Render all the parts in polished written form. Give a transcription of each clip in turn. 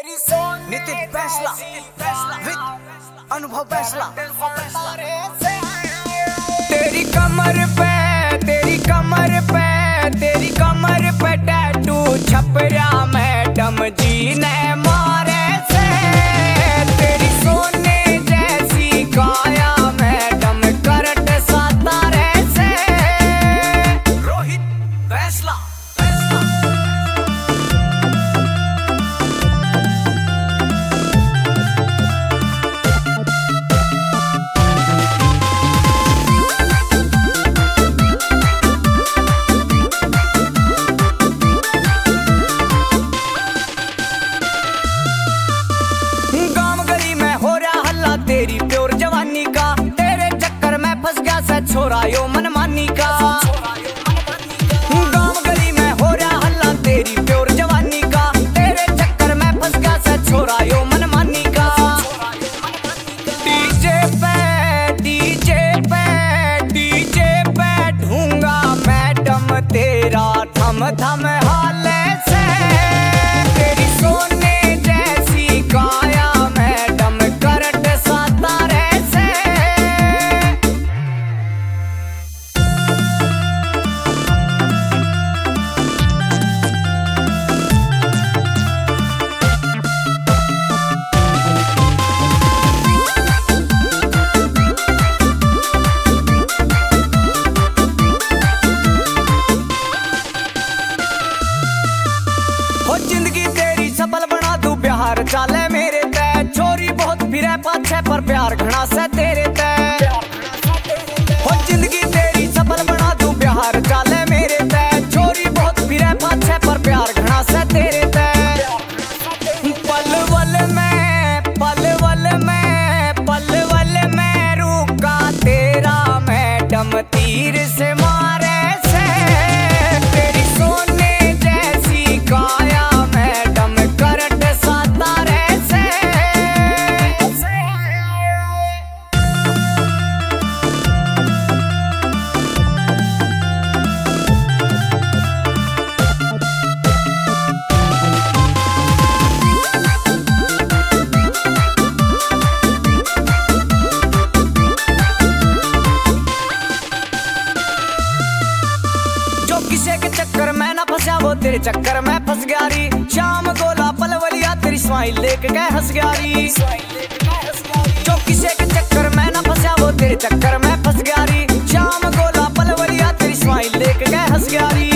नितिन फैसला विद अनुभव फैसला। तेरी कमर पे टैटू छपरा मैडम जी ने मारे से। तेरी सोने जैसी काया मैडम करट सातारे से। रोहित फैसला। तेरी प्योर जवानी का तेरे चक्कर में फंस गया सा छोरा यो मनमानी का। गांव गली में हो रहा हल्ला तेरी प्योर जवानी का। तेरे चक्कर में फंस गया सा छोरा यो मनमानी का। डीजे पे ढूंगा मैडम तेरा थम थम हाले से। तेरी सोने जैसी काया मैडम करट सातारे से। हो जिंदगी तेरी सफल बना दूं प्यार चाले मेरे तय। छोरी बहुत फिरे पाछे पर प्यार घना से तेरे तय। हो जिंदगी तेरी सफल बना दूं प्यार चाले मेरे तय। छोरी बहुत फिरे पाछे पर प्यार घना से तेरे तय। पलवल में रुका तेरा मैडम तीर से मारे से। तेरी सोने जैसी काया मैडम करट सातारे से। जो किसी के चक्कर में ना फंसा वो तेरे चक्कर में फंस गया री। शाम गोला पलवलिया तेरी स्माइल लेके गए हंस गया री। जो किसी के चक्कर में ना फंसा वो तेरे चक्कर में फंस गया री। शाम गोला पलवलिया तेरी स्माइल लेके गए हंस गया री।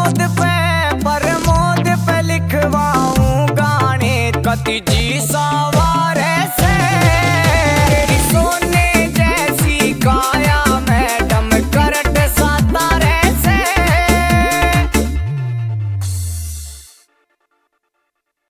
प्रमोद पे लिखवाऊं गाने कति जी सा